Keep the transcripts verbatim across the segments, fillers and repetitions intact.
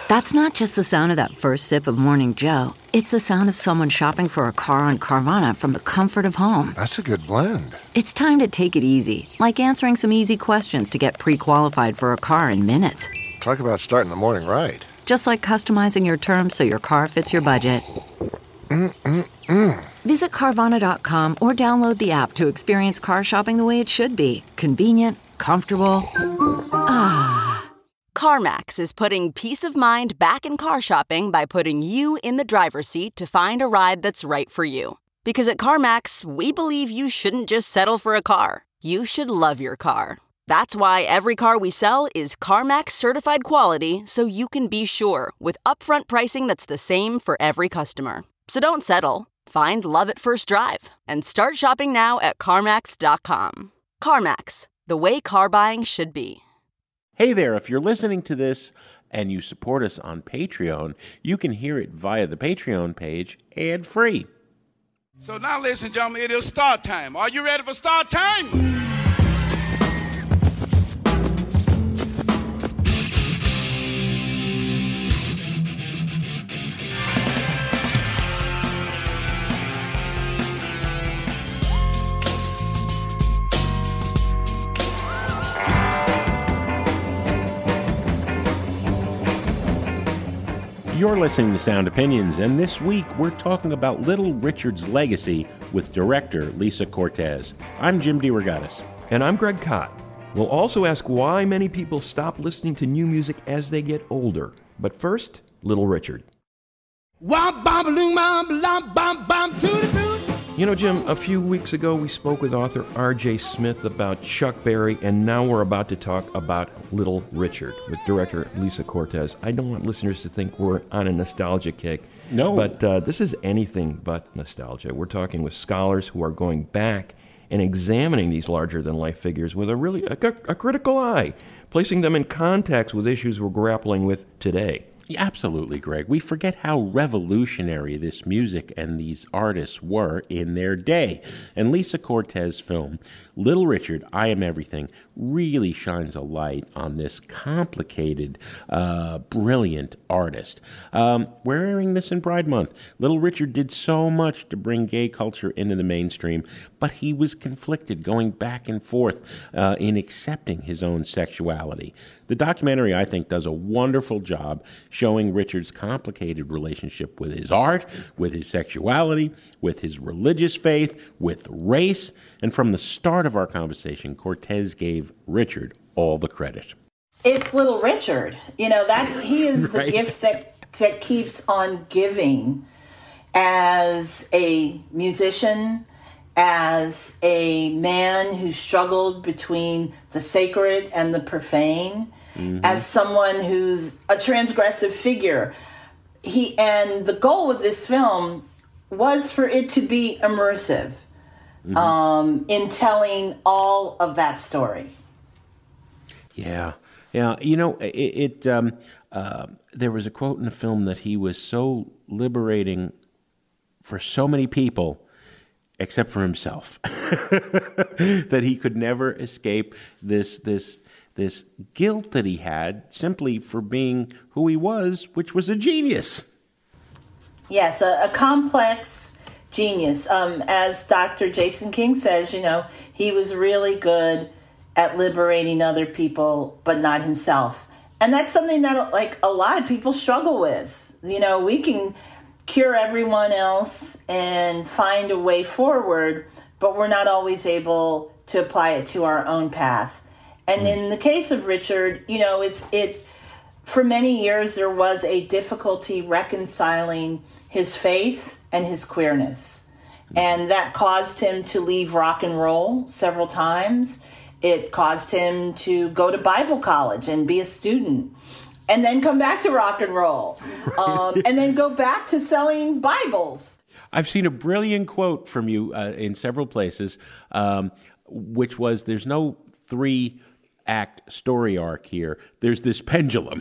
That's not just the sound of that first sip of Morning Joe. It's the sound of someone shopping for a car on Carvana from the comfort of home. That's a good blend. It's time to take it easy, like answering some easy questions to get pre-qualified for a car in minutes. Talk about starting the morning right. Just like customizing your terms so your car fits your budget. Mm-mm-mm. Visit Carvana dot com or download the app to experience car shopping the way it should be. Convenient, comfortable. Ah. CarMax is putting peace of mind back in car shopping by putting you in the driver's seat to find a ride that's right for you. Because at CarMax, we believe you shouldn't just settle for a car. You should love your car. That's why every car we sell is CarMax certified quality, so you can be sure with upfront pricing that's the same for every customer. So don't settle. Find love at first drive and start shopping now at CarMax dot com. CarMax, the way car buying should be. Hey there, if you're listening to this and you support us on Patreon, you can hear it via the Patreon page ad-free. So now, ladies and gentlemen, it is start time. Are you ready for start time? You're listening to Sound Opinions, and this week we're talking about Little Richard's legacy with director Lisa Cortez. I'm Jim DeRogatis. And I'm Greg Kot. We'll also ask why many people stop listening to new music as they get older. But first, Little Richard. You know, Jim, a few weeks ago we spoke with author R J Smith about Chuck Berry, and now we're about to talk about Little Richard with director Lisa Cortez. I don't want listeners to think we're on a nostalgia kick. No. But uh, this is anything but nostalgia. We're talking with scholars who are going back and examining these larger-than-life figures with a really a, a critical eye, placing them in context with issues we're grappling with today. Yeah, absolutely, Greg. We forget how revolutionary this music and these artists were in their day. And Lisa Cortez's film, Little Richard, I Am Everything, really shines a light on this complicated, uh, brilliant artist. Um, we're airing this in Pride Month. Little Richard did so much to bring gay culture into the mainstream, but he was conflicted, going back and forth uh, in accepting his own sexuality. The documentary, I think, does a wonderful job showing Richard's complicated relationship with his art, with his sexuality, with his religious faith, with race. And from the start of our conversation, Cortez gave Richard all the credit. It's Little Richard. You know, that's he is the Right. gift that that keeps on giving as a musician, as a man who struggled between the sacred and the profane, mm-hmm. as someone who's a transgressive figure. He and the goal with this film was for it to be immersive mm-hmm. um, in telling all of that story. Yeah, yeah. You know, it. it um, uh, there was a quote in the film that he was so liberating for so many people, except for himself, that he could never escape this this this guilt that he had simply for being who he was, which was a genius. Yes, a, a complex genius. Um, as Doctor Jason King says, you know, he was really good at liberating other people, but not himself. And that's something that, like, a lot of people struggle with. You know, we can cure everyone else and find a way forward, but we're not always able to apply it to our own path. And mm. in the case of Richard, you know, it's it. For many years, there was a difficulty reconciling his faith and his queerness. Mm. And that caused him to leave rock and roll several times. It caused him to go to Bible college and be a student, and then come back to rock and roll, um, and then go back to selling Bibles. I've seen a brilliant quote from you uh, in several places, um, which was, there's no three-act story arc here. There's this pendulum,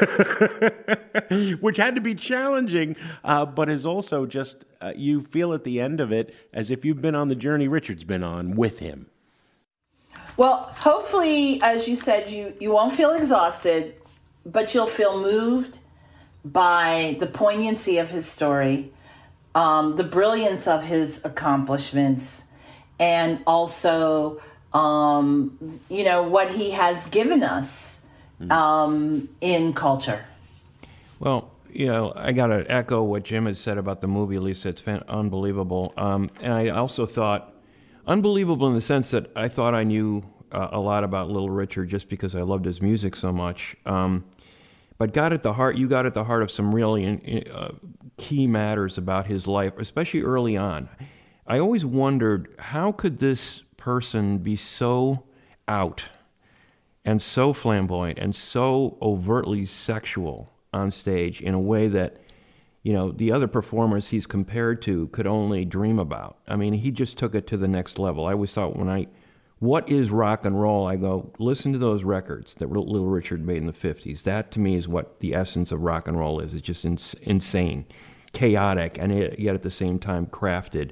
which had to be challenging, uh, but is also just, uh, you feel at the end of it as if you've been on the journey Richard's been on with him. Well, hopefully, as you said, you, you won't feel exhausted, but you'll feel moved, by the poignancy of his story, um, the brilliance of his accomplishments, and also, um, you know, what he has given us um, in culture. Well, you know, I got to echo what Jim has said about the movie, Lisa. It's fan- unbelievable. Um, and I also thought, unbelievable in the sense that I thought I knew uh, a lot about Little Richard just because I loved his music so much. Um, but got at the heart, you got at the heart of some really uh, key matters about his life, especially early on. I always wondered, how could this person be so out and so flamboyant and so overtly sexual on stage in a way that, you know, the other performers he's compared to could only dream about. I mean, he just took it to the next level. I always thought when I, what is rock and roll? I go, listen to those records that Little Richard made in the fifties. That to me is what the essence of rock and roll is. It's just ins- insane, chaotic, and yet at the same time crafted.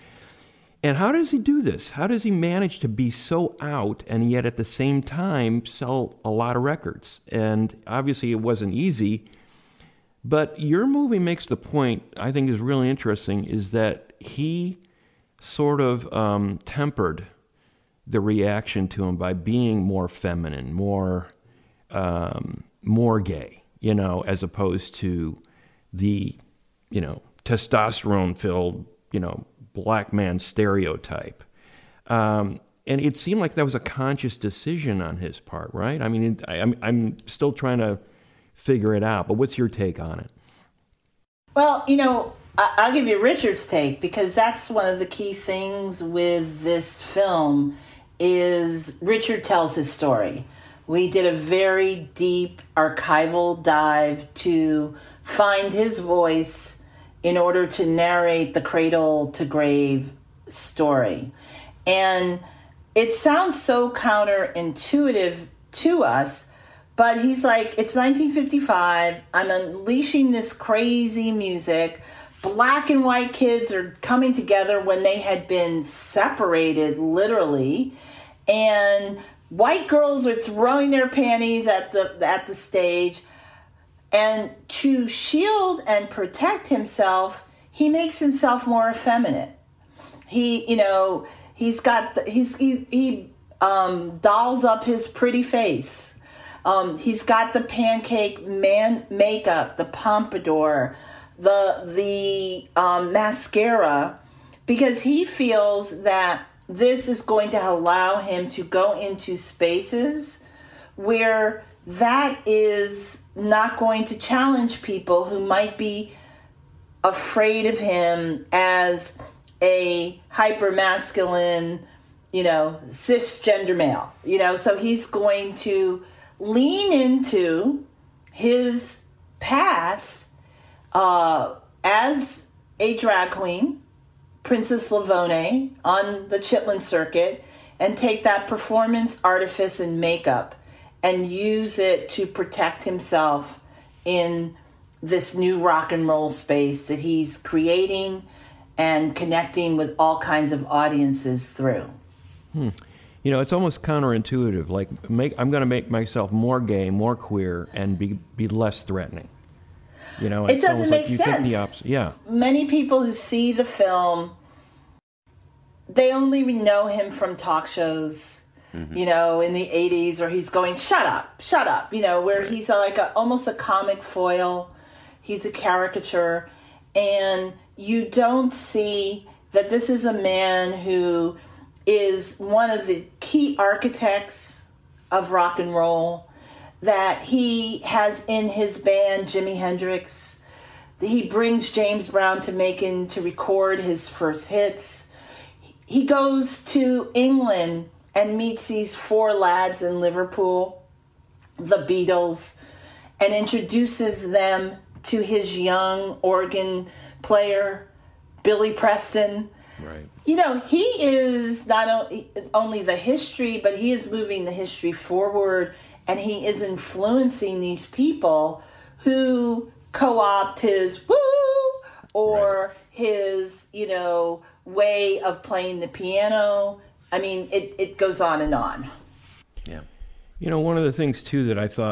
And how does he do this? How does he manage to be so out and yet at the same time sell a lot of records? And obviously it wasn't easy. But your movie makes the point, I think is really interesting, is that he sort of um, tempered the reaction to him by being more feminine, more um, more gay, you know, as opposed to the, you know, testosterone-filled, you know, black man stereotype. Um, and it seemed like that was a conscious decision on his part, right? I mean, I, I'm, I'm still trying to figure it out, but what's your take on it? Well, you know, I'll give you Richard's take, because that's one of the key things with this film is Richard tells his story. We did a very deep archival dive to find his voice in order to narrate the cradle to grave story. And it sounds so counterintuitive to us, but he's like, it's nineteen fifty-five, I'm unleashing this crazy music. Black and white kids are coming together when they had been separated, literally. And white girls are throwing their panties at the at the stage. And to shield and protect himself, he makes himself more effeminate. He, you know, he's got, the, he's, he, he um, dolls up his pretty face. Um, he's got the pancake man makeup, the pompadour, the the um, mascara, because he feels that this is going to allow him to go into spaces where that is not going to challenge people who might be afraid of him as a hyper-masculine, you know, cisgender male. You know, so he's going to lean into his past uh, as a drag queen, Princess Lavone, on the Chitlin circuit, and take that performance, artifice, and makeup and use it to protect himself in this new rock and roll space that he's creating and connecting with all kinds of audiences through. Hmm. You know, it's almost counterintuitive. Like, make, I'm going to make myself more gay, more queer, and be be less threatening. You know, it doesn't make like you sense. Think the opposite. Yeah. Many people who see the film, they only know him from talk shows. Mm-hmm. You know, in the eighties, or he's going, "Shut up, shut up." You know, where he's a, like a, almost a comic foil. He's a caricature, and you don't see that this is a man who is one of the key architects of rock and roll, that he has in his band Jimi Hendrix. He brings James Brown to Macon to record his first hits. He goes to England and meets these four lads in Liverpool, the Beatles, and introduces them to his young organ player, Billy Preston. Right. You know, he is not only the history, but he is moving the history forward, and he is influencing these people who co-opt his woo or right. his, you know, way of playing the piano. I mean, it, it goes on and on. Yeah. You know, one of the things, too, that I thought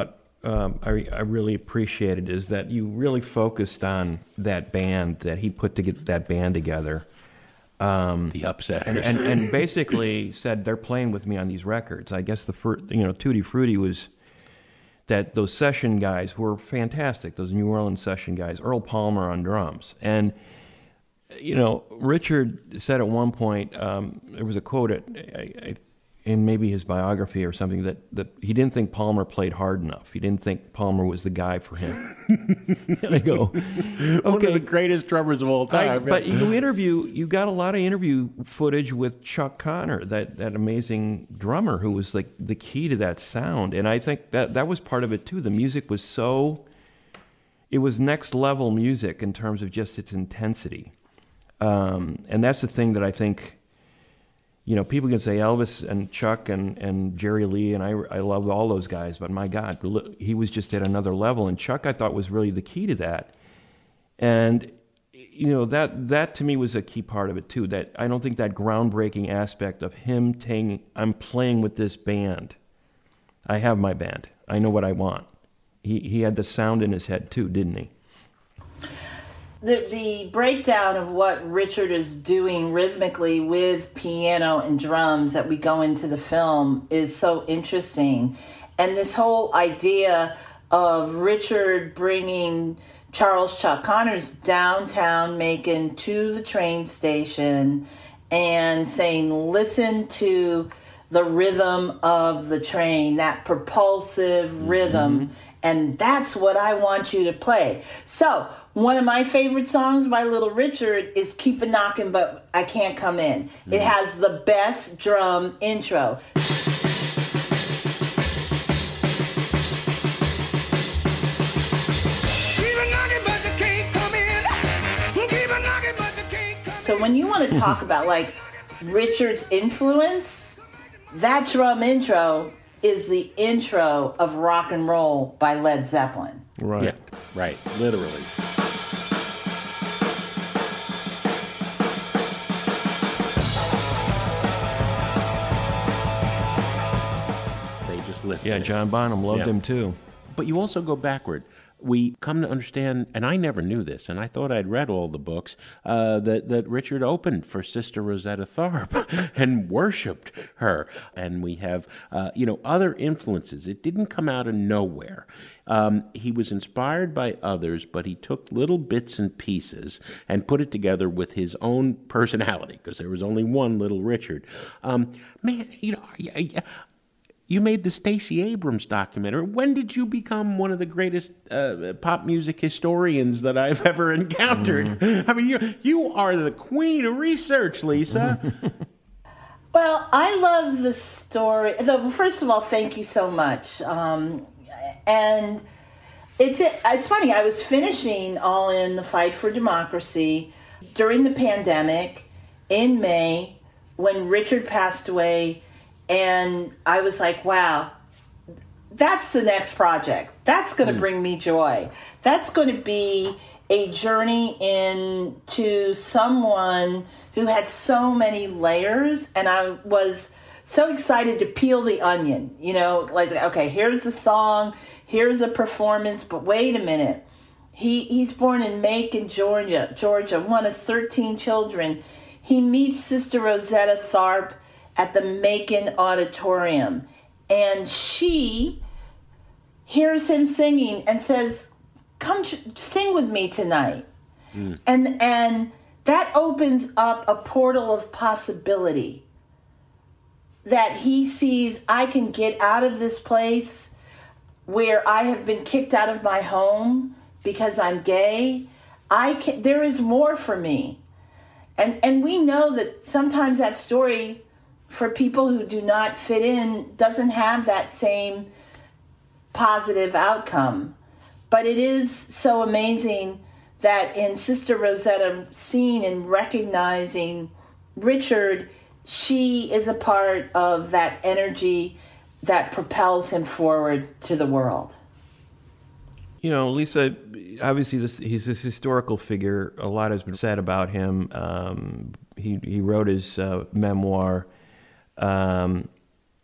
um, I, I really appreciated is that you really focused on that band, that he put to get that band together. Um, the Upsetters. And, and, and basically said they're playing with me on these records. I guess the fir- you know Tutti Frutti was that those session guys were fantastic. Those New Orleans session guys, Earl Palmer on drums, and you know Richard said at one point um, there was a quote at, I, I, in maybe his biography or something that, that he didn't think Palmer played hard enough. He didn't think Palmer was the guy for him. And I go, okay, one of the greatest drummers of all time. I, but you interview, you got a lot of interview footage with Chuck Connor, that, that amazing drummer who was like the key to that sound. And I think that that was part of it too. The music was so, it was next level music in terms of just its intensity. Um, and that's the thing that I think, you know, people can say Elvis and Chuck and, and Jerry Lee, and I, I love all those guys, but my God, he was just at another level. And Chuck, I thought, was really the key to that. And, you know, that that to me was a key part of it, too. That I don't think that groundbreaking aspect of him taking, I'm playing with this band. I have my band. I know what I want. He, he had the sound in his head, too, didn't he? The, the breakdown of what Richard is doing rhythmically with piano and drums that we go into the film is so interesting. And this whole idea of Richard bringing Charles Chuck Connors downtown Macon to the train station and saying, listen to the rhythm of the train, that propulsive rhythm. Mm-hmm. And that's what I want you to play. So, one of my favorite songs by Little Richard is Keep a Knockin' But I Can't Come In. Mm. It has the best drum intro. So when you want to talk about like Richard's influence, that drum intro is the intro of Rock and Roll by Led Zeppelin. Right. Yeah, right. Literally. They just lifted Yeah, it. John Bonham loved Yeah. him too. But you also go backward. We come to understand, and I never knew this, and I thought I'd read all the books, uh, that, that Richard opened for Sister Rosetta Tharpe and worshipped her. And we have, uh, you know, other influences. It didn't come out of nowhere. Um, he was inspired by others, but he took little bits and pieces and put it together with his own personality, because there was only one Little Richard. Um, man, you know, I, I, you made the Stacey Abrams documentary. When did you become one of the greatest uh, pop music historians that I've ever encountered? Mm. I mean, you you are the queen of research, Lisa. Well, I love the story. Though, first of all, thank you so much. Um, and it's it's funny. I was finishing All In: The Fight for Democracy during the pandemic in May when Richard passed away. And I was like, wow, that's the next project. That's going to mm. bring me joy. That's going to be a journey into someone who had so many layers. And I was so excited to peel the onion, you know, like, okay, here's the song, here's a performance, but wait a minute. He he's born in Macon, Georgia, Georgia, one of thirteen children. He meets Sister Rosetta Tharpe at the Macon Auditorium. And she hears him singing and says, come ch- sing with me tonight. Mm. And and that opens up a portal of possibility that he sees, I can get out of this place where I have been kicked out of my home because I'm gay. I can, there is more for me. And and we know that sometimes that story for people who do not fit in doesn't have that same positive outcome. But it is so amazing that in Sister Rosetta seeing and recognizing Richard, she is a part of that energy that propels him forward to the world. You know, Lisa, obviously this, he's this historical figure. A lot has been said about him. Um, he, he wrote his uh, memoir. Um, he's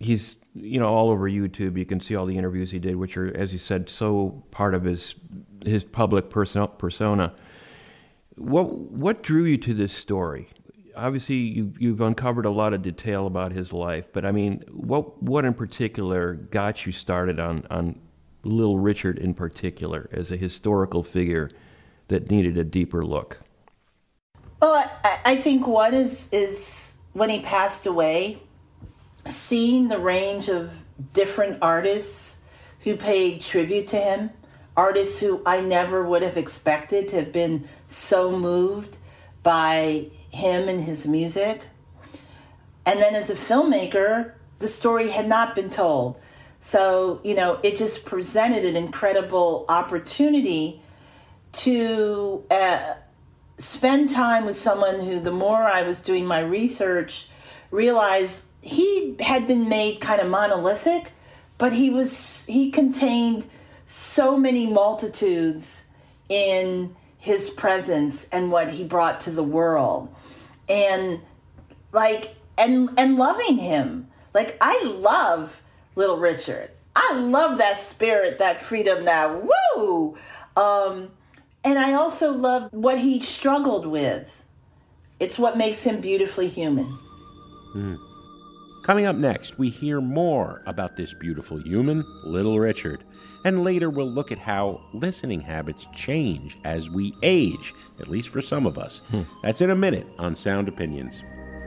you know, all over YouTube. You can see all the interviews he did, which are, as you said, so part of his his public persona. persona. What what drew you to this story? Obviously, you, you've uncovered a lot of detail about his life, but I mean, what what in particular got you started on, on Little Richard in particular as a historical figure that needed a deeper look? Well, I, I think one is is when he passed away, seeing the range of different artists who paid tribute to him, artists who I never would have expected to have been so moved by him and his music. And then as a filmmaker, the story had not been told. So, you know, it just presented an incredible opportunity to uh, spend time with someone who, the more I was doing my research, realized he had been made kind of monolithic, but he was he contained so many multitudes in his presence and what he brought to the world. And like and and loving him. Like, I love Little Richard. I love that spirit, that freedom, that woo! Um, and I also love what he struggled with. It's what makes him beautifully human. Mm. Coming up next, we hear more about this beautiful human, Little Richard. And later we'll look at how listening habits change as we age, at least for some of us. Hmm. That's in a minute on Sound Opinions.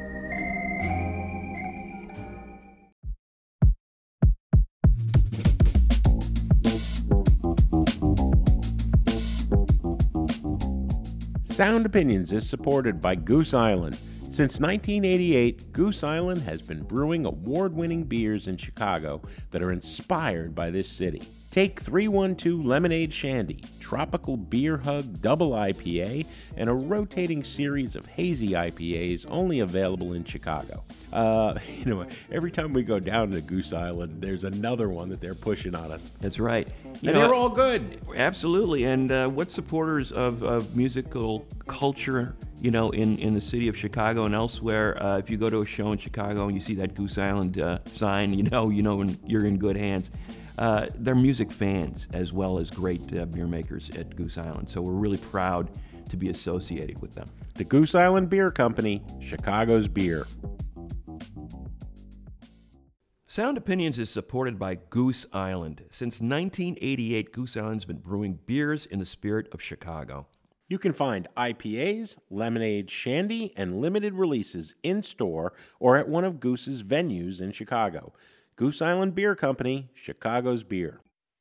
Sound Opinions is supported by Goose Island. Since nineteen eighty-eight, Goose Island has been brewing award-winning beers in Chicago that are inspired by this city. Take three one two Lemonade Shandy, Tropical Beer Hug Double I P A, and a rotating series of hazy I P As only available in Chicago. Uh, you know, every time we go down to Goose Island, there's another one that they're pushing on us. That's right. You and know, they're all good. Absolutely. And uh, what supporters of, of musical culture, you know, in, in the city of Chicago and elsewhere, uh, if you go to a show in Chicago and you see that Goose Island uh, sign, you know, you know you're in good hands. Uh, they're music fans as well as great uh, beer makers at Goose Island. So we're really proud to be associated with them. The Goose Island Beer Company, Chicago's beer. Sound Opinions is supported by Goose Island. Since nineteen eighty-eight, Goose Island's been brewing beers in the spirit of Chicago. You can find I P As, lemonade, shandy, and limited releases in-store or at one of Goose's venues in Chicago. Goose Island Beer Company, Chicago's beer.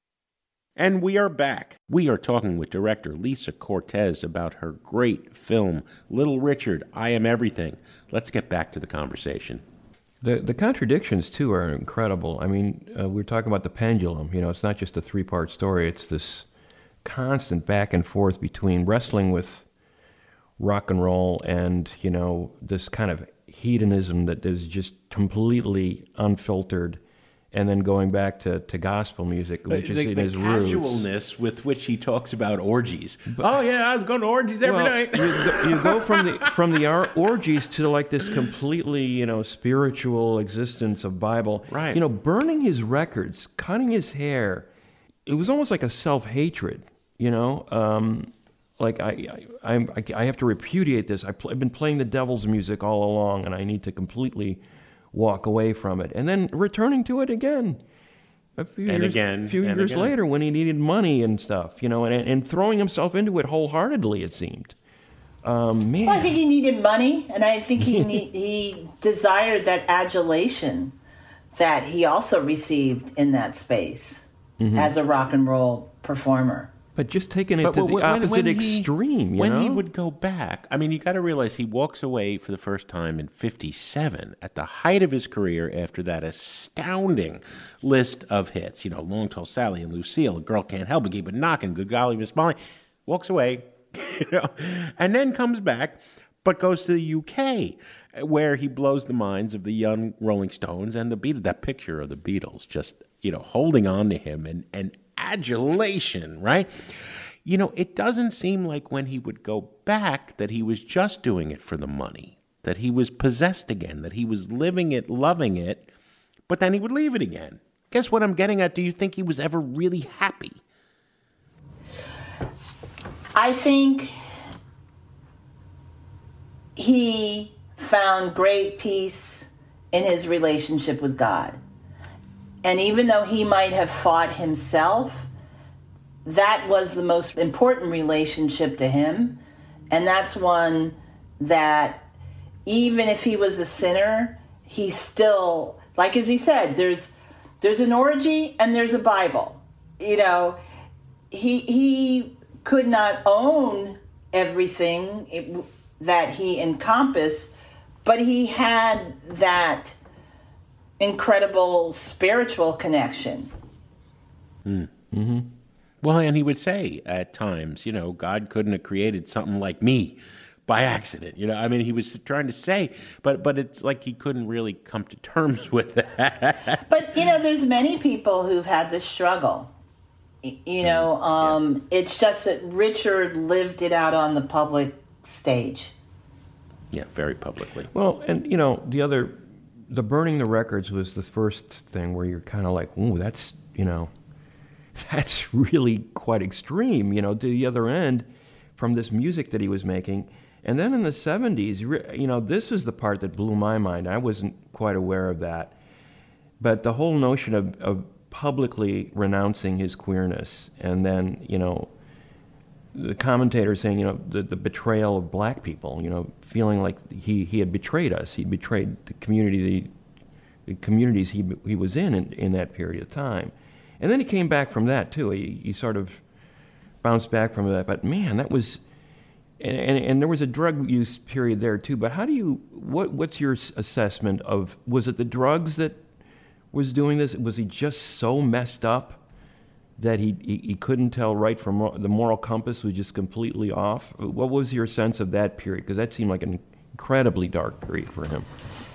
And we are back. We are talking with director Lisa Cortez about her great film, Little Richard, I Am Everything. Let's get back to the conversation. The the contradictions, too, are incredible. I mean, uh, we were talking about the pendulum. You know, it's not just a three-part story. It's this constant back and forth between wrestling with rock and roll and, you know, this kind of hedonism that is just completely unfiltered, and then going back to, to gospel music, which the, is the, in the his roots. The casualness with which he talks about orgies. But, oh yeah, I was going to orgies every well, night. you, go, you go from the from the or- orgies to like this completely, you know, spiritual existence of Bible. Right. You know, burning his records, cutting his hair. It was almost like a self-hatred. You know. Um, Like, I, I, I, I have to repudiate this. I pl- I've been playing the devil's music all along, and I need to completely walk away from it. And then returning to it again. A few and years, again. A few and years again. later when he needed money and stuff, you know, and, and throwing himself into it wholeheartedly, it seemed. Um, man. Well, I think he needed money, and I think he need, he desired that adulation that he also received in that space mm-hmm. as a rock and roll performer. But just taking it but, to but the when, opposite when he, extreme, you when know? he would go back, I mean, you got to realize he walks away for the first time in fifty-seven, at the height of his career after that astounding list of hits. You know, Long Tall Sally and Lucille, A Girl Can't Help It, Keep It Knockin', Good Golly, Miss Molly. Walks away, you know, and then comes back, but goes to the U K, where he blows the minds of the young Rolling Stones and the Beatles. That picture of the Beatles just, you know, holding on to him and, and adulation, right? You know, it doesn't seem like when he would go back that he was just doing it for the money, that he was possessed again, that he was living it, loving it, but then he would leave it again. Guess what I'm getting at? Do you think he was ever really happy? I think he found great peace in his relationship with God. And even though he might have fought himself, that was the most important relationship to him. And that's one that even if he was a sinner, he still, like as he said, there's there's an orgy and there's a Bible. You know, he he could not own everything it, that he encompassed, but he had that incredible spiritual connection. Mm. Mm-hmm. Well, and he would say at times, you know, God couldn't have created something like me by accident. You know, I mean, he was trying to say, but but it's like he couldn't really come to terms with that. But, you know, there's many people who've had this struggle. You know, um, yeah. It's just that Richard lived it out on the public stage. Yeah, very publicly. Well, and, you know, the other, the burning the records was the first thing where you're kind of like, ooh, that's, you know, that's really quite extreme, you know, to the other end from this music that he was making. And then in the seventies, you know, this was the part that blew my mind. I wasn't quite aware of that. But the whole notion of, of publicly renouncing his queerness, and then, you know, the commentator saying, you know, the, the betrayal of black people, you know, feeling like he, he had betrayed us. He betrayed the community, the communities he he was in, in in that period of time. And then he came back from that, too. He, he sort of bounced back from that. But, man, that was... And, and, and there was a drug use period there, too. But how do you... What What's your assessment of... Was it the drugs that was doing this? Was he just so messed up that he, he, he couldn't tell right from wrong? The moral compass was just completely off? What was your sense of that period? Because that seemed like an incredibly dark period for him.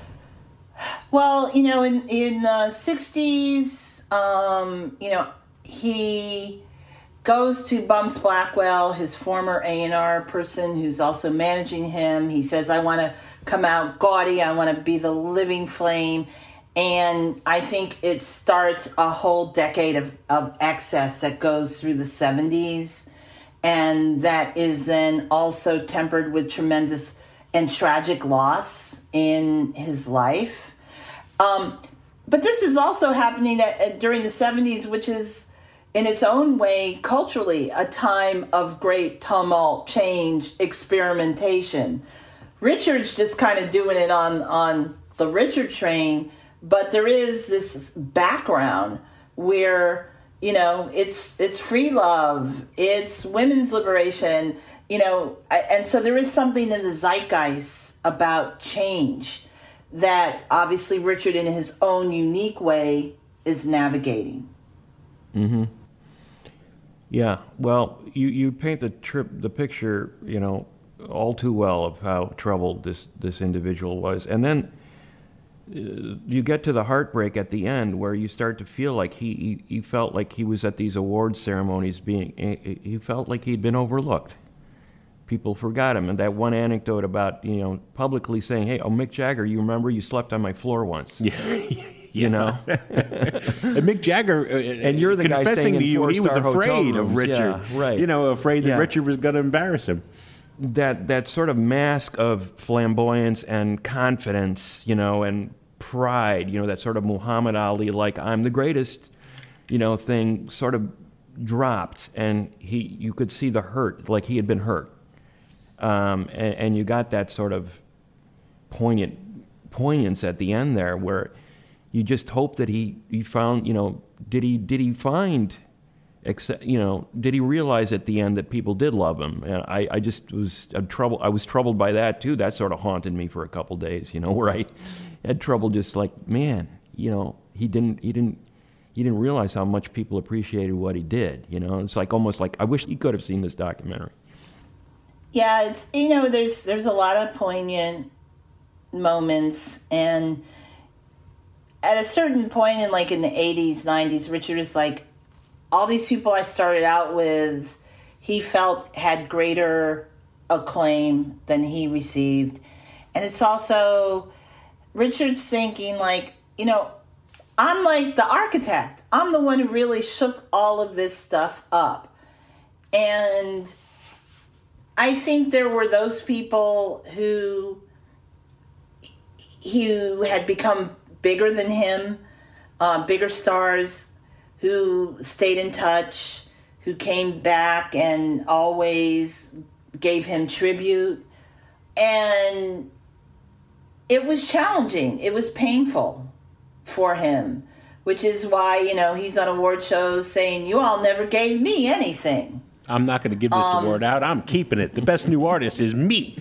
Well, you know, in, in the sixties... Um, you know, he goes to Bumps Blackwell, his former A and R person who's also managing him. He says, I want to come out gaudy. I want to be the living flame. And I think it starts a whole decade of, of excess that goes through the seventies. And that is then also tempered with tremendous and tragic loss in his life. Um, But this is also happening at, at, during the seventies, which is, in its own way, culturally, a time of great tumult, change, experimentation. Richard's just kind of doing it on, on the Richard train, but there is this background where, you know, it's it's free love, it's women's liberation, you know, and so there is something in the zeitgeist about change that obviously Richard, in his own unique way, is navigating. Mm-hmm. Yeah. Well, you, you paint the trip, the picture, you know, all too well of how troubled this, this individual was. And then uh, you get to the heartbreak at the end where you start to feel like he, he, he felt like he was at these award ceremonies being, he, he felt like he'd been overlooked. People forgot him. And that one anecdote about, you know, publicly saying, hey, oh, Mick Jagger, you remember you slept on my floor once. Yeah. You know? And Mick Jagger, uh, and you're the confessing guy to you, he was afraid of Richard. Yeah, right. You know, afraid that yeah. Richard was going to embarrass him. That that sort of mask of flamboyance and confidence, you know, and pride, you know, that sort of Muhammad Ali, like, I'm the greatest, you know, thing sort of dropped. And he, you could see the hurt, like he had been hurt. Um, and, and you got that sort of poignant poignance at the end there, where you just hope that he, he found, you know, did he did he find, except, you know, did he realize at the end that people did love him? And I, I just was I'm troubled. I was troubled by that too. That sort of haunted me for a couple days, you know, where I had trouble just like, man, you know, he didn't he didn't he didn't realize how much people appreciated what he did. You know, it's like almost like I wish he could have seen this documentary. Yeah, it's, you know, there's there's a lot of poignant moments, and at a certain point in like in the eighties, nineties, Richard is like, all these people I started out with, he felt had greater acclaim than he received. And it's also Richard's thinking like, you know, I'm like the architect. I'm the one who really shook all of this stuff up. And I think there were those people who, who had become bigger than him, uh, bigger stars, who stayed in touch, who came back and always gave him tribute. And it was challenging. It was painful for him, which is why, you know, he's on award shows saying, you all never gave me anything. I'm not going to give this um, award out. I'm keeping it. The best new artist is me.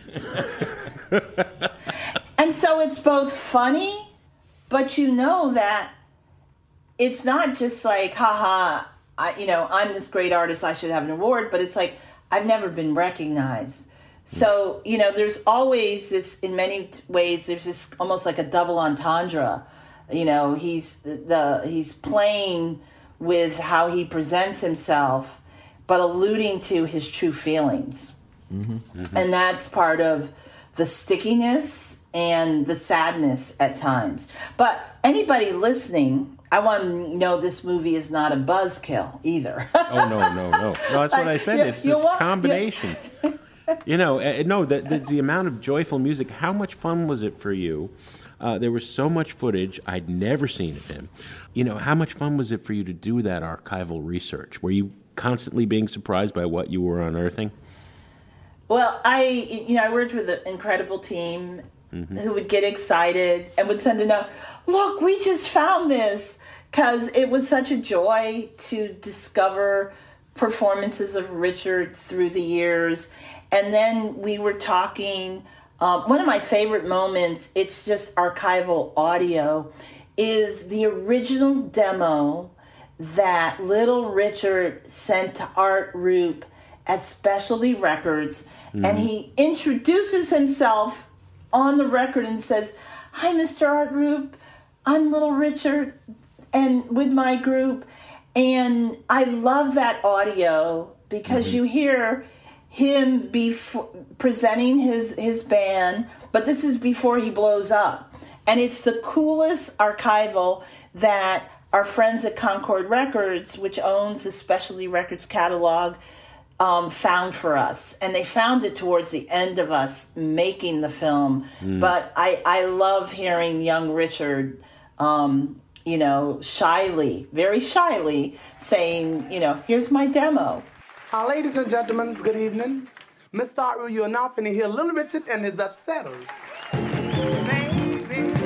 And so it's both funny, but you know that it's not just like, haha, I, you know, I'm this great artist, I should have an award, but it's like, I've never been recognized. So, you know, there's always this, in many ways, there's this almost like a double entendre. You know, he's the he's playing with how he presents himself, but alluding to his true feelings. Mm-hmm. Mm-hmm. And that's part of the stickiness and the sadness at times. But anybody listening, I want to know this movie is not a buzzkill either. Oh, no, no, no. No, that's what I said. It's this want, combination. You know, uh, no, the, the, the amount of joyful music, how much fun was it for you? Uh, there was so much footage I'd never seen of him. You know, how much fun was it for you to do that archival research? Were you constantly being surprised by what you were unearthing? Well, I, you know, I worked with an incredible team mm-hmm. who would get excited and would send a note, look, we just found this, because it was such a joy to discover performances of Richard through the years. And then we were talking, um, one of my favorite moments, it's just archival audio, is the original demo that Little Richard sent to Art Rupe at Specialty Records. Mm-hmm. And he introduces himself on the record and says, hi, Mister Art Rupe, I'm Little Richard, and with my group. And I love that audio because mm-hmm. you hear him before presenting his, his band, but this is before he blows up. And it's the coolest archival that our friends at Concord Records, which owns the Specialty Records catalog, um, found for us. And they found it towards the end of us making the film. Mm. But I, I love hearing young Richard, um, you know, shyly, very shyly saying, you know, here's my demo. Uh, ladies and gentlemen, good evening. Mister Art Rupe, you are now finna hear Little Richard and his Upsetters. Baby,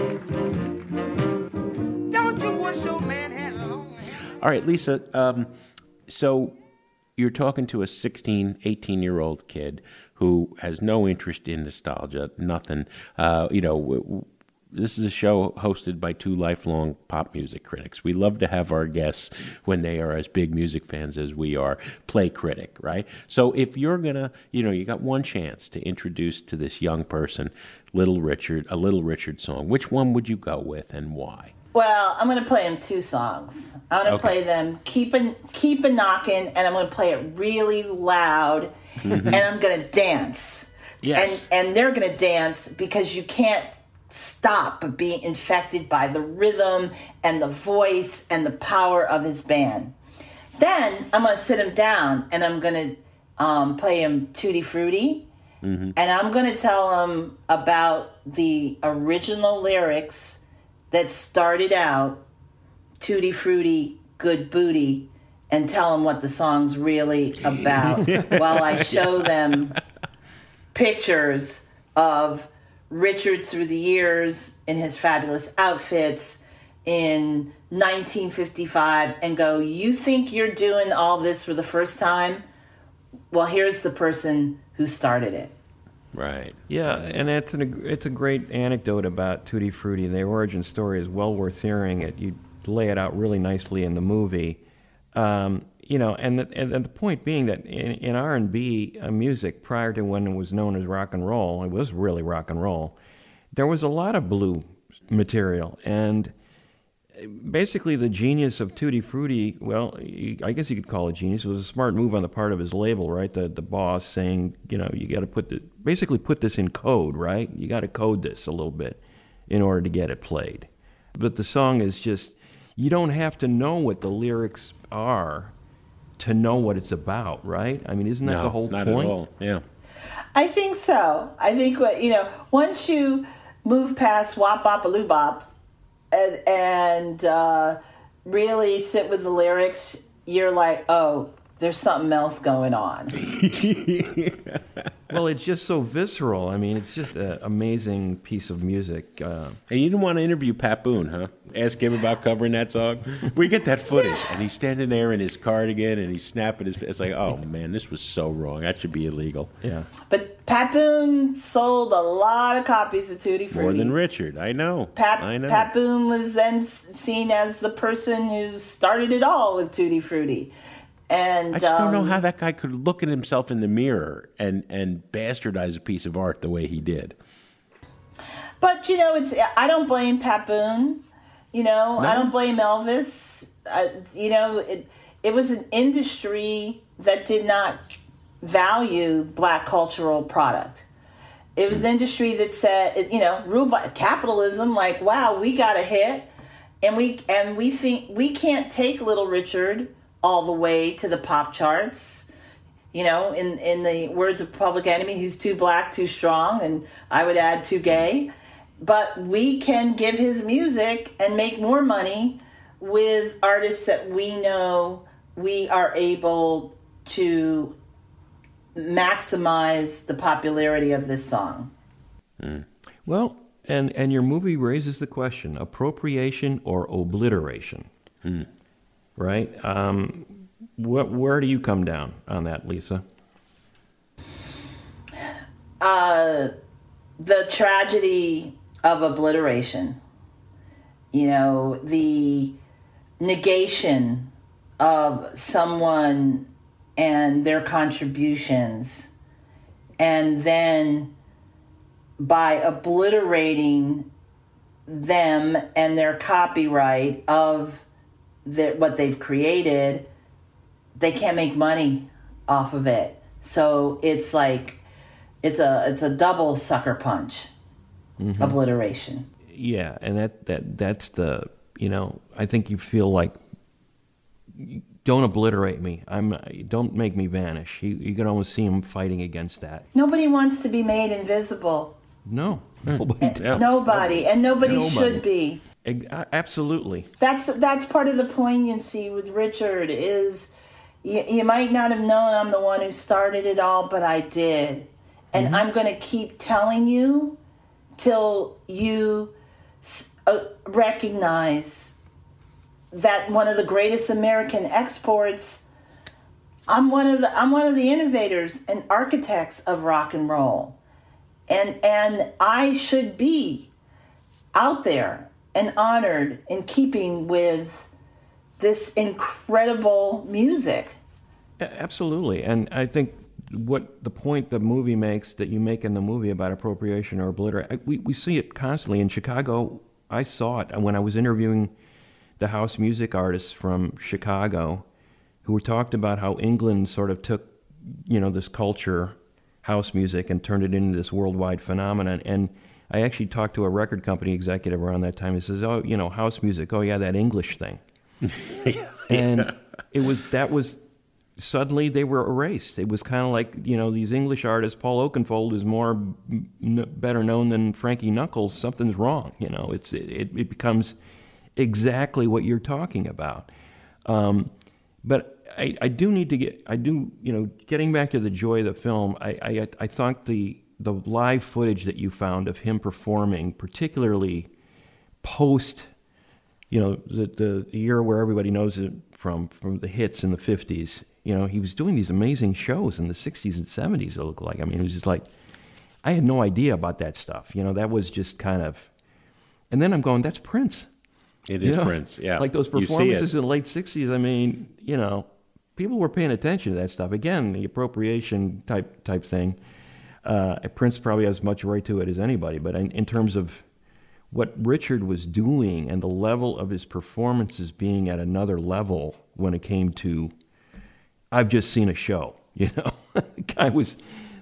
don't you wish your man had a long hair? All right, Lisa, um, so you're talking to a sixteen, eighteen-year-old kid who has no interest in nostalgia, nothing. Uh, you know, w- w- this is a show hosted by two lifelong pop music critics. We love to have our guests, when they are as big music fans as we are, play critic, right? So if you're going to, you know, you got one chance to introduce to this young person Little Richard, a Little Richard song, which one would you go with and why? Well, I'm going to play him two songs. I'm going to okay. play them Keep a, Keep a Knockin', and I'm going to play it really loud, mm-hmm. and I'm going to dance. Yes. And, and they're going to dance because you can't stop but being infected by the rhythm and the voice and the power of his band. Then I'm going to sit him down and I'm going to um, play him Tutti Frutti, mm-hmm. and I'm going to tell him about the original lyrics that started out Tutti Frutti, Good Booty, and tell him what the song's really about while I show them pictures of Richard through the years in his fabulous outfits in nineteen fifty-five and go, you think you're doing all this for the first time? Well, here's the person who started it. Right. Yeah, and it's an, it's a great anecdote about Tutti Frutti. The origin story is well worth hearing. It you lay it out really nicely in the movie. Um, you know, and the, and the point being that in, in R and B uh, music, prior to when it was known as rock and roll, it was really rock and roll, there was a lot of blue material. And basically the genius of Tutti Frutti, well, I guess you could call it genius, it was a smart move on the part of his label, right? The the boss saying, you know, you got to put the, basically put this in code, right? You got to code this a little bit in order to get it played. But the song is just, you don't have to know what the lyrics are to know what it's about, right? I mean, isn't that no, the whole not point? at all. Yeah. I think so. I think what you know, once you move past wop bop a loo bop and, and uh, really sit with the lyrics, you're like, oh, there's something else going on. Well, it's just so visceral. I mean, it's just an amazing piece of music. Uh, And you didn't want to interview Pat Boone, huh? Ask him about covering that song? We get that footage, and he's standing there in his cardigan, and he's snapping his... It's like, oh, man, this was so wrong. That should be illegal. yeah. But Pat Boone sold a lot of copies of Tutti Frutti. More than Richard. I know. Pat, I know. Pat Boone was then s- seen as the person who started it all with Tutti Frutti. And I just don't know um, how that guy could look at himself in the mirror and, and bastardize a piece of art the way he did. But, you know, it's I don't blame Pat Boone. You know, No? I don't blame Elvis. Uh, you know, it, it was an industry that did not value black cultural product. It was an industry that said, you know, ruled by capitalism, like, wow, we got a hit. And we and we think we can't take Little Richard all the way to the pop charts. You know, in, in the words of Public Enemy, he's too black, too strong, and I would add too gay. But we can give his music and make more money with artists that we know we are able to maximize the popularity of this song. Mm. Well, and, and your movie raises the question, appropriation or obliteration? Mm. Right? Um, what, where do you come down on that, Lisa? Uh, the tragedy of obliteration. You know, the negation of someone and their contributions, and then by obliterating them and their copyright of the, what they've created, they can't make money off of it. So it's like it's a it's a double sucker punch. Mm-hmm. Obliteration. Yeah, and that, that that's the, you know, I think you feel like, don't obliterate me. I'm don't make me vanish. You, you can almost see him fighting against that. Nobody wants to be made invisible. No, nobody does. Nobody, and nobody, nobody should be. Absolutely. That's that's part of the poignancy with Richard is you, you might not have known I'm the one who started it all, but I did. And mm-hmm. I'm going to keep telling you till you uh, recognize that one of the greatest American exports, I'm one of the I'm one of the innovators and architects of rock and roll. And and I should be out there and honored in keeping with this incredible music. Absolutely. And I think what the point the movie makes, that you make in the movie about appropriation or obliteration, we, we see it constantly. In Chicago, I saw it when I was interviewing the house music artists from Chicago who were talked about how England sort of took, you know, this culture, house music, and turned it into this worldwide phenomenon. And I actually talked to a record company executive around that time. He says, oh, you know, house music, oh yeah, that English thing. yeah. And it was, that was, suddenly they were erased. It was kind of like, you know, these English artists, Paul Oakenfold is more n- better known than Frankie Knuckles. Something's wrong, you know. It's it, it becomes exactly what you're talking about. Um, but I, I do need to get, I do, you know, getting back to the joy of the film, I, I, I thought the, the live footage that you found of him performing, particularly post, you know, the, the year where everybody knows it from, from the hits in the fifties, you know, he was doing these amazing shows in the sixties and seventies, it looked like. I mean, it was just like, I had no idea about that stuff. You know, that was just kind of, and then I'm going, that's Prince. It is you know? Prince, yeah. Like those performances in the late sixties, I mean, you know, people were paying attention to that stuff. Again, the appropriation type type thing. Uh, Prince probably has as much right to it as anybody, but in, in terms of what Richard was doing and the level of his performances being at another level when it came to, I've just seen a show, you know. The guy was,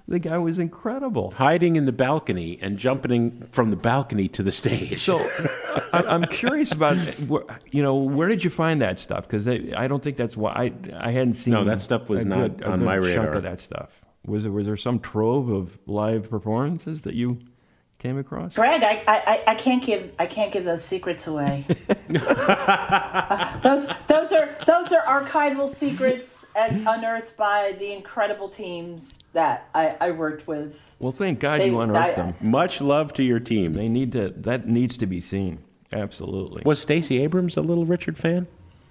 The guy was incredible. Hiding in the balcony and jumping from the balcony to the stage. So I, I'm curious about, you know, where did you find that stuff? Because I don't think that's why I I hadn't seen. No, that stuff was a not good, a on good my radar. Chunk of that stuff. Was there was there some trove of live performances that you came across? Greg, I, I, I can't give I can't give those secrets away. uh, those those are those are archival secrets as unearthed by the incredible teams that I, I worked with. Well, thank God They- you unearthed I- them. Much love to your team. They need to. That needs to be seen. Absolutely. Was Stacey Abrams a Little Richard fan?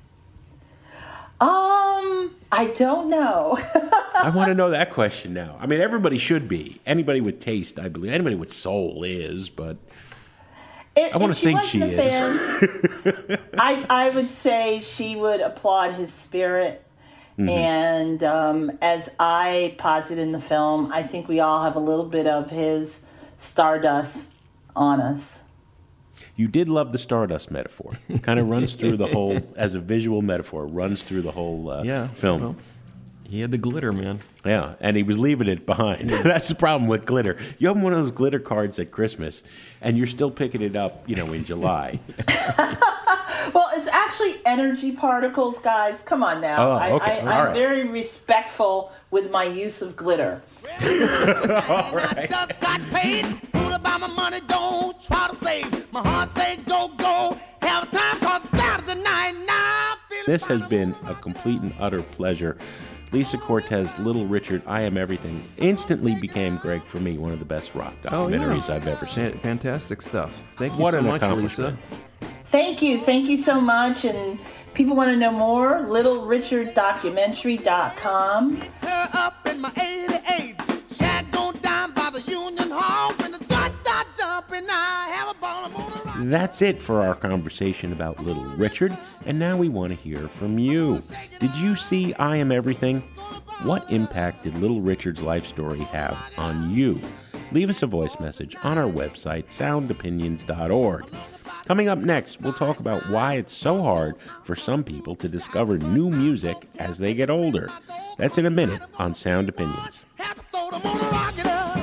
Um, I don't know. I want to know that question now. I mean, everybody should be. Anybody with taste, I believe. Anybody with soul is, but If, I wanna if she think wasn't she a is. fan, I I would say she would applaud his spirit. Mm-hmm. And um, as I posit in the film, I think we all have a little bit of his stardust on us. you did love the Stardust metaphor. It kind of runs through the whole, as a visual metaphor, runs through the whole uh, Yeah. film. Well, he had the glitter, man. Yeah, and he was leaving it behind. That's the problem with glitter. You have one of those glitter cards at Christmas, and you're still picking it up, you know, in July. Well, it's actually energy particles, guys. Come on now. Oh, okay. I, I, All I'm right. very respectful with my use of glitter. I just got paid. Fool about my money, don't try to save. My heart say go, go. Have time cause Saturday night now. This has been a complete and utter pleasure. Lisa Cortez, Little Richard, I Am Everything, instantly became, Greg, for me, one of the best rock documentaries I've ever seen. Fa- Fantastic stuff. Thank you What so an much, accomplishment. Lisa. Thank you. Thank you so much. And people want to know more, little richard documentary dot com. Her up in my eighty-eight. Shad go down by the Union Hall. When the dots start jumping, I have a ball of motor rock. That's it for our conversation about Little Richard, and now we want to hear from you. Did you see I Am Everything? What impact did Little Richard's life story have on you? Leave us a voice message on our website, sound opinions dot org. Coming up next, we'll talk about why it's so hard for some people to discover new music as they get older. That's in a minute on Sound Opinions. Happy soul, I'm gonna rock it up.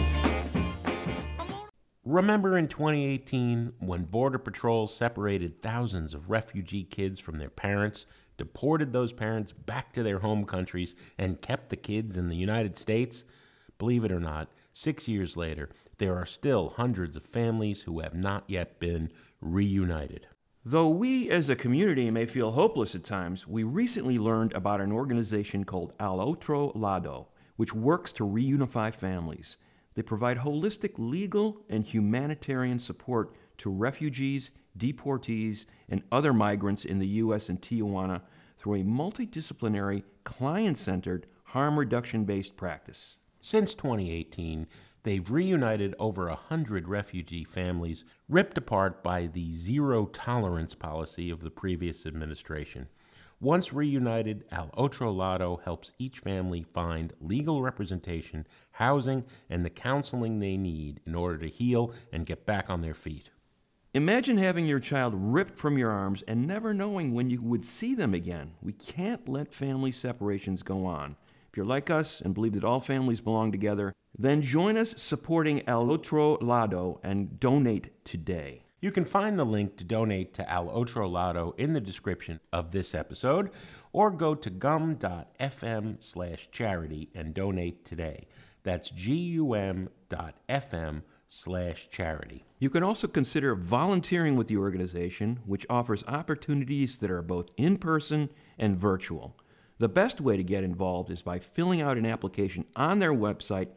Remember in twenty eighteen when Border Patrol separated thousands of refugee kids from their parents, deported those parents back to their home countries, and kept the kids in the United States? Believe it or not, six years later, there are still hundreds of families who have not yet been reunited. Though we as a community may feel hopeless at times, we recently learned about an organization called Al Otro Lado, which works to reunify families. They provide holistic legal and humanitarian support to refugees, deportees, and other migrants in the U S and Tijuana through a multidisciplinary, client-centered, harm reduction-based practice. Since twenty eighteen, they've reunited over a hundred refugee families ripped apart by the zero-tolerance policy of the previous administration. Once reunited, Al Otro Lado helps each family find legal representation, housing, and the counseling they need in order to heal and get back on their feet. Imagine having your child ripped from your arms and never knowing when you would see them again. We can't let family separations go on. If you're like us and believe that all families belong together, then join us supporting Al Otro Lado and donate today. You can find the link to donate to Al Otro Lado in the description of this episode, or go to gum.fm slash charity and donate today. That's gum.fm slash charity. You can also consider volunteering with the organization, which offers opportunities that are both in-person and virtual. The best way to get involved is by filling out an application on their website,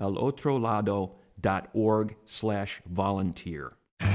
elotrolado.org slash volunteer.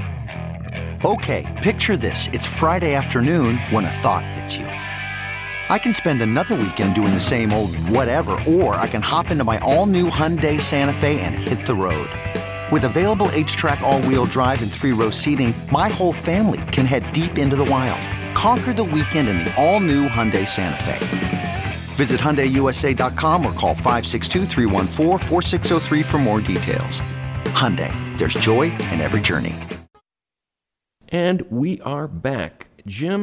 Okay, picture this. It's Friday afternoon when a thought hits you. I can spend another weekend doing the same old whatever, or I can hop into my all-new Hyundai Santa Fe and hit the road. With available H-Track all-wheel drive and three-row seating, my whole family can head deep into the wild. Conquer the weekend in the all-new Hyundai Santa Fe. Visit Hyundai U S A dot com or call five six two, three one four, four six zero three for more details. Hyundai, there's joy in every journey. And we are back. Jim,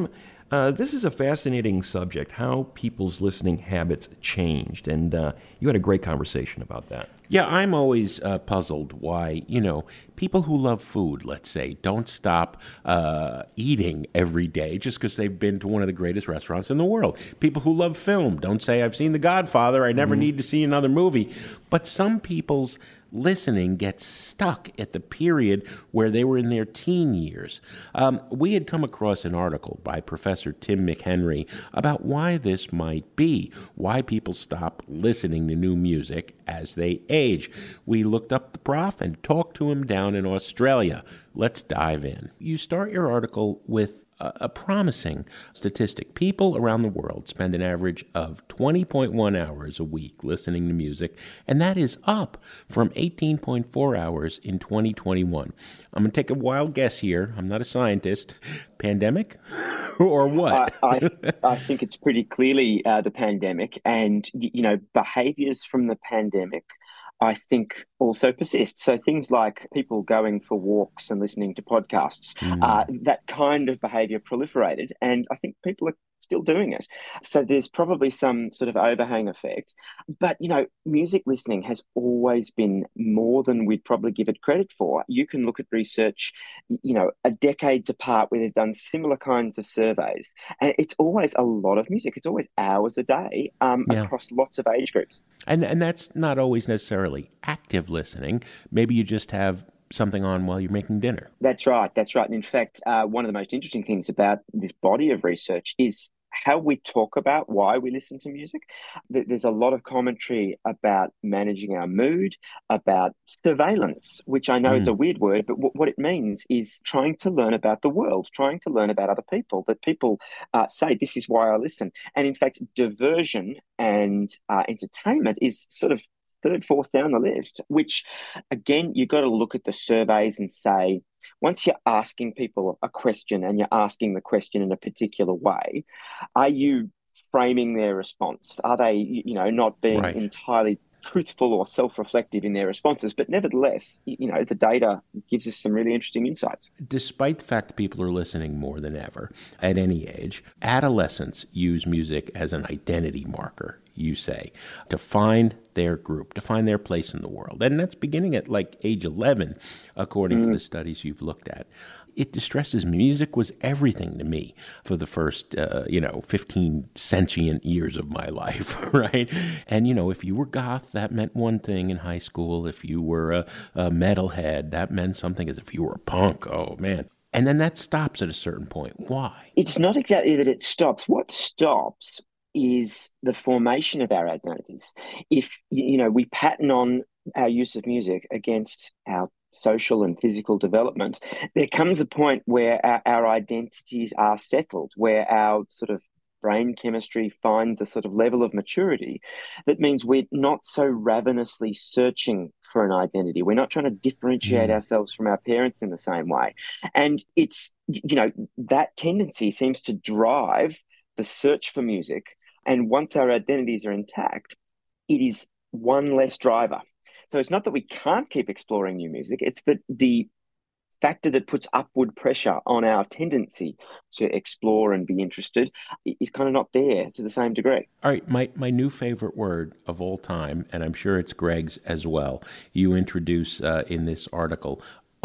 Uh, this is a fascinating subject, how people's listening habits changed, and uh, you had a great conversation about that. Yeah, I'm always uh, puzzled why, you know, people who love food, let's say, don't stop uh, eating every day just because they've been to one of the greatest restaurants in the world. People who love film don't say, I've seen The Godfather, I never mm-hmm. need to see another movie. But some people's listening gets stuck at the period where they were in their teen years. Um, we had come across an article by Professor Tim McHenry about why this might be, why people stop listening to new music as they age. We looked up the prof and talked to him down in Australia. Let's dive in. You start your article with a promising statistic. People around the world spend an average of twenty point one hours a week listening to music, and that is up from eighteen point four hours in twenty twenty-one. I'm going to take a wild guess here. I'm not a scientist. Pandemic or what? I, I, I think it's pretty clearly uh, the pandemic, and, you know, behaviors from the pandemic I think also persist. So things like people going for walks and listening to podcasts, mm. uh, that kind of behavior proliferated, and I think people are still doing it. So there's probably some sort of overhang effect. But, you know, music listening has always been more than we'd probably give it credit for. You can look at research, you know, a decades apart where they've done similar kinds of surveys, and it's always a lot of music. It's always hours a day um, yeah. across lots of age groups. And and that's not always necessarily active listening. Maybe you just have something on while you're making dinner. That's right. That's right. And in fact, uh, one of the most interesting things about this body of research is how we talk about why we listen to music. There's a lot of commentary about managing our mood, about surveillance, which I know mm. is a weird word, but w- what it means is trying to learn about the world, trying to learn about other people, that people uh, say, this is why I listen. And in fact, diversion and uh, entertainment is sort of third, fourth down the list, which, again, you've got to look at the surveys and say, once you're asking people a question and you're asking the question in a particular way, are you framing their response? Are they, you know, not being right. entirely truthful or self-reflective in their responses? But nevertheless, you know, the data gives us some really interesting insights. Despite the fact that people are listening more than ever at any age, adolescents use music as an identity marker, you say, to find their group, to find their place in the world. And that's beginning at like age eleven, according mm. to the studies you've looked at. It distresses me. Music was everything to me for the first, uh, you know, fifteen sentient years of my life, right? And, you know, if you were goth, that meant one thing in high school. If you were a, a metalhead, that meant something. As if you were a punk, oh, man. And then that stops at a certain point. Why? It's not exactly that it stops. What stops is the formation of our identities. If, you know, we pattern on our use of music against our social and physical development, there comes a point where our, our identities are settled, where our sort of brain chemistry finds a sort of level of maturity that means we're not so ravenously searching for an identity. We're not trying to differentiate mm. ourselves from our parents in the same way. And it's, you know, that tendency seems to drive the search for music. And once our identities are intact, it is one less driver. So it's not that we can't keep exploring new music, it's that the factor that puts upward pressure on our tendency to explore and be interested is kind of not there to the same degree. All right, my, my new favorite word of all time, and I'm sure it's Greg's as well, you introduce uh, in this article,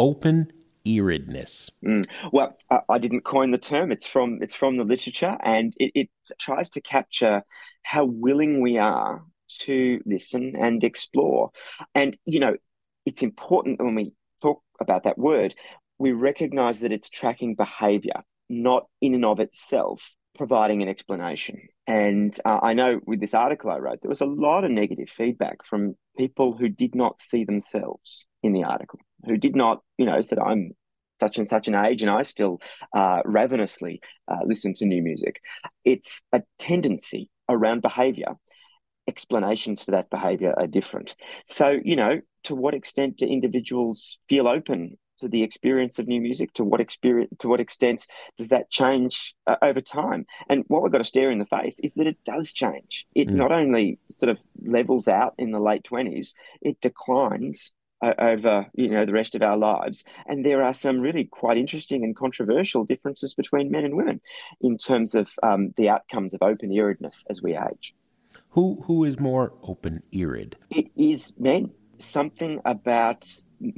open-earedness. Mm. Well, I, I didn't coin the term. It's from it's from the literature, and it, it tries to capture how willing we are to listen and explore. And, you know, it's important when we talk about that word, we recognize that it's tracking behavior, not in and of itself providing an explanation. And uh, I know with this article I wrote, there was a lot of negative feedback from people who did not see themselves in the article, who did not, you know, said, I'm such and such an age and I still uh, ravenously uh, listen to new music. It's a tendency around behavior. Explanations for that behavior are different. So, you know, to what extent do individuals feel open to the experience of new music? To what experience, to what extent does that change uh, over time? And what we've got to stare in the face is that it does change. It mm. not only sort of levels out in the late twenties, it declines o- over, you know, the rest of our lives. And there are some really quite interesting and controversial differences between men and women in terms of um, the outcomes of open-earedness as we age. Who who is more open-eared? It is men. Something about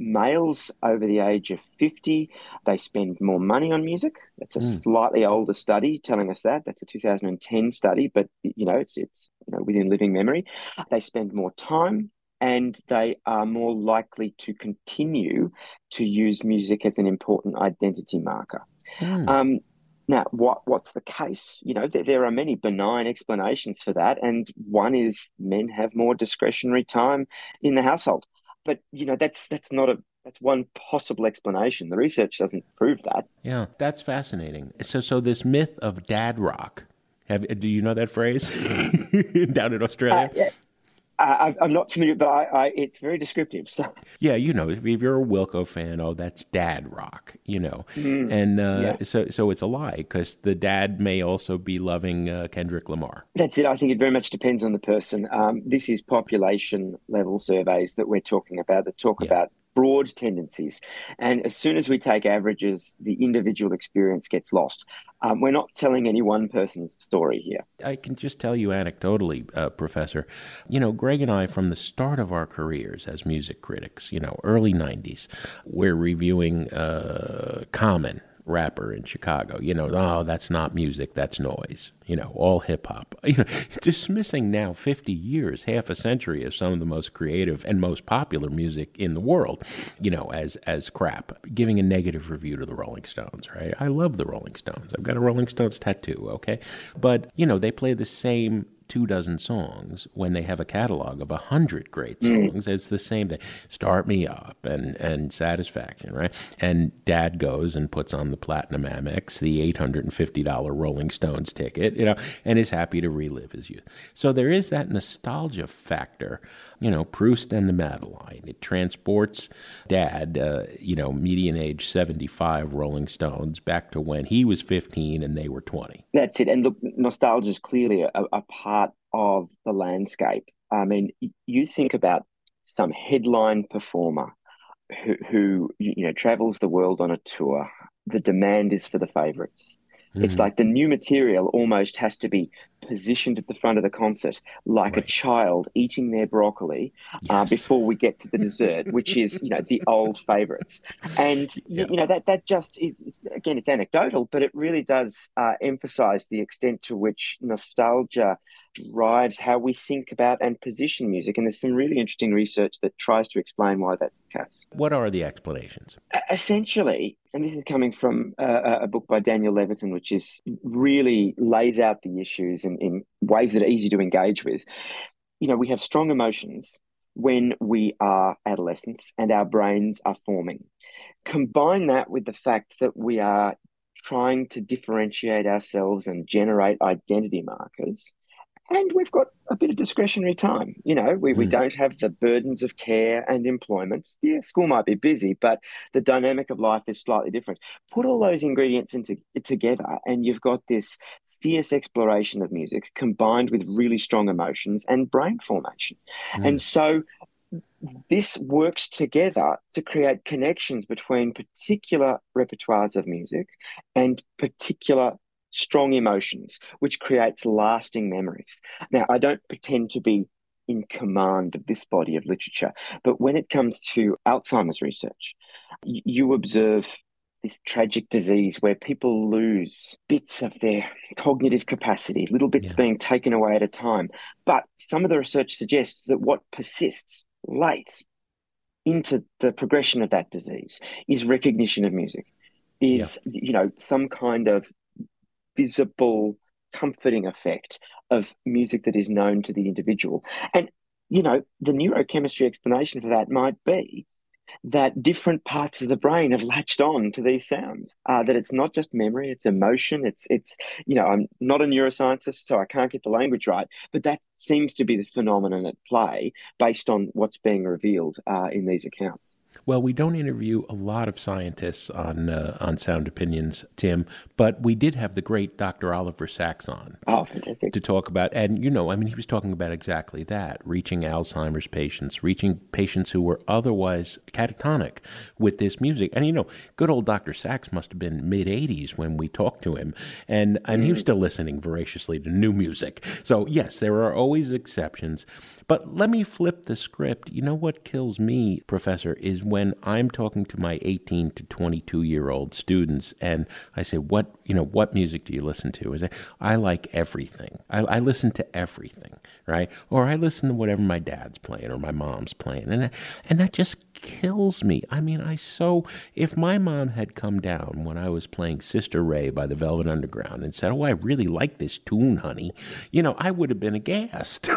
males over the age of fifty, they spend more money on music. That's a mm. slightly older study telling us that. That's a two thousand ten study, but you know, it's it's you know within living memory. They spend more time, and they are more likely to continue to use music as an important identity marker. Mm. Um, now, what what's the case? You know, there, there are many benign explanations for that, and one is men have more discretionary time in the household. But, you know, that's that's not a that's one possible explanation. The research doesn't prove that. Yeah, that's fascinating. So so this myth of dad rock, have do you know that phrase down in Australia? Uh, yeah. I, I'm not familiar, but I, I, it's very descriptive. So. Yeah, you know, if you're a Wilco fan, oh, that's dad rock, you know. Mm, and uh, yeah. so so it's a lie, because the dad may also be loving uh, Kendrick Lamar. That's it. I think it very much depends on the person. Um, this is population level surveys that we're talking about, that talk yeah. about broad tendencies. And as soon as we take averages, the individual experience gets lost. Um, we're not telling any one person's story here. I can just tell you anecdotally, uh, Professor, you know, Greg and I, from the start of our careers as music critics, you know, early nineties, we're reviewing uh, Common, rapper in Chicago, you know, oh, that's not music, that's noise, you know, all hip hop, you know, dismissing now fifty years, half a century of some of the most creative and most popular music in the world, you know, as as crap, giving a negative review to the Rolling Stones, right? I love the Rolling Stones. I've got a Rolling Stones tattoo, okay? But, you know, they play the same two dozen songs when they have a catalog of a hundred great songs. Mm. It's the same thing. Start Me Up and, and Satisfaction, right? And dad goes and puts on the Platinum Amex, the eight hundred fifty dollars Rolling Stones ticket, you know, and is happy to relive his youth. So there is that nostalgia factor, you know, Proust and the Madeline. It transports dad, uh, you know, median age seventy-five Rolling Stones back to when he was fifteen and they were twenty. That's it. And look, nostalgia is clearly a, a part of the landscape. I mean, you think about some headline performer who, who you know, travels the world on a tour. The demand is for the favorites. Mm-hmm. It's like the new material almost has to be positioned at the front of the concert like right. a child eating their broccoli yes. uh, before we get to the dessert, which is, you know, the old favorites. And, yeah. you know, that, that just is, again, it's anecdotal, but it really does uh, emphasize the extent to which nostalgia drives how we think about and position music. And there's some really interesting research that tries to explain why that's the case. What are the explanations? Essentially, and this is coming from uh, a book by Daniel Levitin, which is really lays out the issues in, in ways that are easy to engage with. You know, we have strong emotions when we are adolescents and our brains are forming. Combine that with the fact that we are trying to differentiate ourselves and generate identity markers. And we've got a bit of discretionary time. You know, we, mm. we don't have the burdens of care and employment. Yeah, school might be busy, but the dynamic of life is slightly different. Put all those ingredients into together, and you've got this fierce exploration of music combined with really strong emotions and brain formation. Mm. And so this works together to create connections between particular repertoires of music and particular strong emotions, which creates lasting memories. Now, I don't pretend to be in command of this body of literature, but when it comes to Alzheimer's research, you observe this tragic disease where people lose bits of their cognitive capacity, little bits yeah. being taken away at a time. But some of the research suggests that what persists late into the progression of that disease is recognition of music, is, yeah. you know, some kind of visible, comforting effect of music that is known to the individual. And, you know, the neurochemistry explanation for that might be that different parts of the brain have latched on to these sounds, uh, that it's not just memory, it's emotion, it's, it's, you know, I'm not a neuroscientist, so I can't get the language right, but that seems to be the phenomenon at play based on what's being revealed uh, in these accounts. Well, we don't interview a lot of scientists on uh, on Sound Opinions, Tim, but we did have the great Doctor Oliver Sacks on oh, fantastic. to talk about, and you know, I mean, he was talking about exactly that, reaching Alzheimer's patients, reaching patients who were otherwise catatonic with this music. And you know, good old Doctor Sacks must have been mid eighties when we talked to him, and, and mm. he was still listening voraciously to new music. So yes, there are always exceptions. But let me flip the script. You know what kills me, Professor, is when I'm talking to my eighteen to twenty-two-year-old students and I say, what, you know, what music do you listen to? I say, I like everything. I, I listen to everything, right? Or I listen to whatever my dad's playing or my mom's playing. And, and that just kills me. I mean, I so, if my mom had come down when I was playing Sister Ray by the Velvet Underground and said, oh, I really like this tune, honey, you know, I would have been aghast.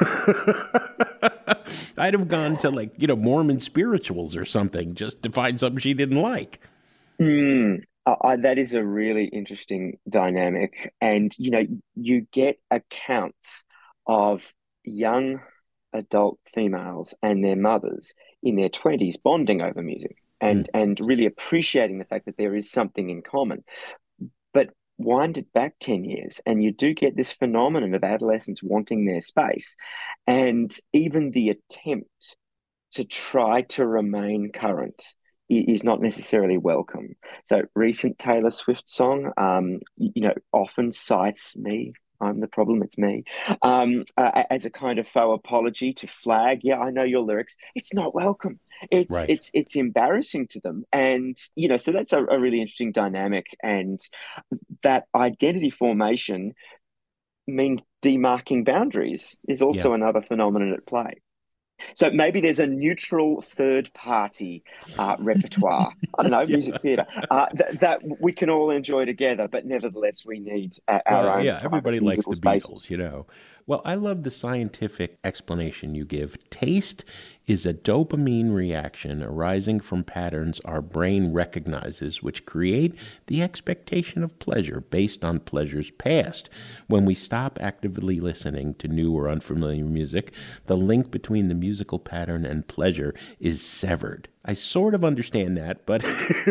I'd have gone to, like, you know, Mormon spirituals or something just to find something she didn't like. Mm, uh, that is a really interesting dynamic. And, you know, you get accounts of young adult females and their mothers in their twenties bonding over music and, mm. and really appreciating the fact that there is something in common. But wind it back ten years and you do get this phenomenon of adolescents wanting their space. And even the attempt to try to remain current is not necessarily welcome. So recent Taylor Swift song, um, you know, often cites me, I'm the problem, it's me, um, uh, as a kind of faux apology to flag, yeah, I know your lyrics. It's not welcome. It's right. it's it's embarrassing to them. And, you know, so that's a, a really interesting dynamic. And that identity formation means demarking boundaries is also yeah. another phenomenon at play. So maybe there's a neutral third-party uh, repertoire, I don't know, yeah. music theatre, uh, th- that we can all enjoy together, but nevertheless we need uh, our well, own Yeah, everybody likes the spaces. Beatles, you know. Well, I love the scientific explanation you give. Taste is a dopamine reaction arising from patterns our brain recognizes, which create the expectation of pleasure based on pleasures past. When we stop actively listening to new or unfamiliar music, the link between the musical pattern and pleasure is severed. I sort of understand that, but...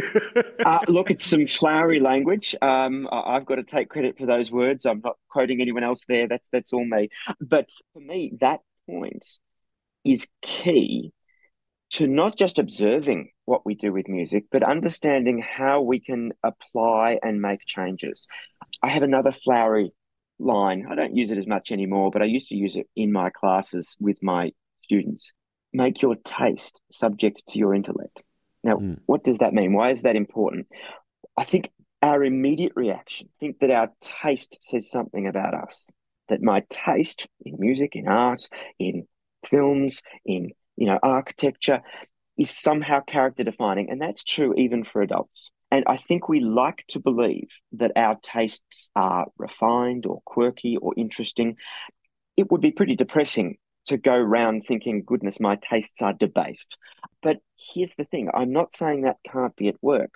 uh, look, it's some flowery language. Um, I've got to take credit for those words. I'm not quoting anyone else there. That's that's all me. But for me, that point is key to not just observing what we do with music, but understanding how we can apply and make changes. I have another flowery line. I don't use it as much anymore, but I used to use it in my classes with my students. Make your taste subject to your intellect. Now, mm. what does that mean? Why is that important? I think our immediate reaction, think that our taste says something about us, that my taste in music, in art, in films, in, you know, architecture is somehow character defining. And that's true even for adults. And I think we like to believe that our tastes are refined or quirky or interesting. It would be pretty depressing to go around thinking, goodness, my tastes are debased. But here's the thing. I'm not saying that can't be at work.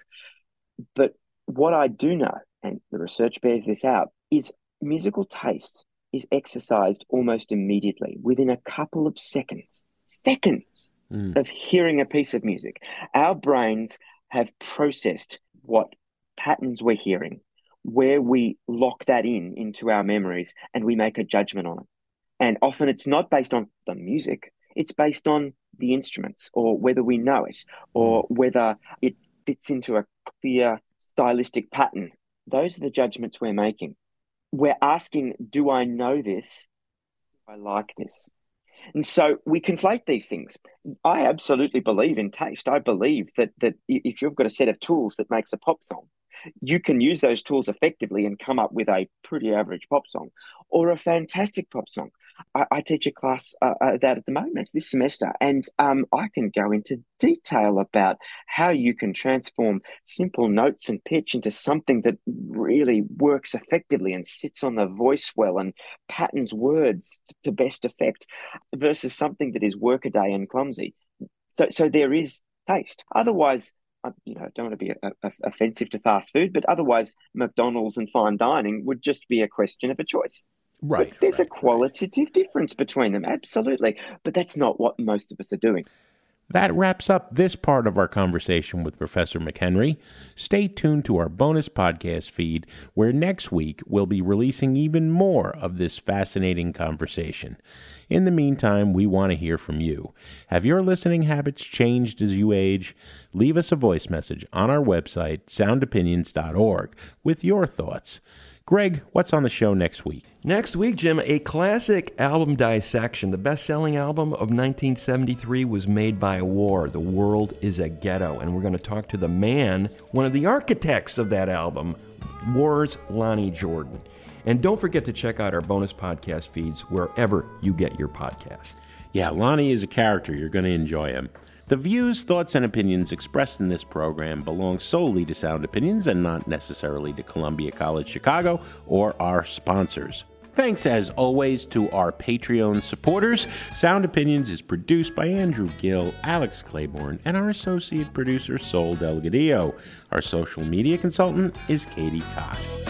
But what I do know, and the research bears this out, is musical taste is exercised almost immediately within a couple of seconds, seconds mm. of hearing a piece of music. Our brains have processed what patterns we're hearing, where we lock that in into our memories, and we make a judgment on it. And often it's not based on the music, it's based on the instruments or whether we know it or whether it fits into a clear stylistic pattern. Those are the judgments we're making. We're asking, do I know this? Do I like this? And so we conflate these things. I absolutely believe in taste. I believe that that if you've got a set of tools that makes a pop song, you can use those tools effectively and come up with a pretty average pop song or a fantastic pop song. I, I teach a class uh, uh, that at the moment this semester, and um, I can go into detail about how you can transform simple notes and pitch into something that really works effectively and sits on the voice well and patterns words to best effect versus something that is workaday and clumsy. So, so there is taste. Otherwise, you know, I don't want to be a, a, offensive to fast food, but otherwise McDonald's and fine dining would just be a question of a choice. Right. But there's right, a qualitative right. difference between them, absolutely. But that's not what most of us are doing. That wraps up this part of our conversation with Professor McHenry. Stay tuned to our bonus podcast feed, where next week we'll be releasing even more of this fascinating conversation. In the meantime, we want to hear from you. Have your listening habits changed as you age? Leave us a voice message on our website, sound opinions dot org, with your thoughts. Greg, what's on the show next week? Next week, Jim, a classic album dissection. The best-selling album of nineteen seventy-three was Made by War, The World is a Ghetto. And we're going to talk to the man, one of the architects of that album, War's Lonnie Jordan. And don't forget to check out our bonus podcast feeds wherever you get your podcast. Yeah, Lonnie is a character. You're going to enjoy him. The views, thoughts, and opinions expressed in this program belong solely to Sound Opinions and not necessarily to Columbia College Chicago or our sponsors. Thanks, as always, to our Patreon supporters. Sound Opinions is produced by Andrew Gill, Alex Claiborne, and our associate producer, Sol Delgadillo. Our social media consultant is Katie Cott.